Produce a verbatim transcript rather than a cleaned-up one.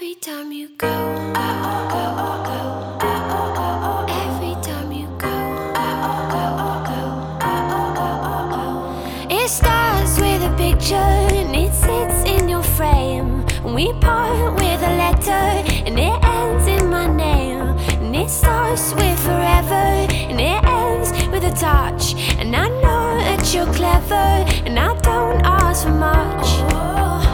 Every time you go, go, go, go, go. Every time you go, go, go, go, go. It starts with a picture and it sits in your frame. We part with a letter and it ends in my name. And it starts with forever and it ends with a touch. And I know that you're clever and I don't ask for much.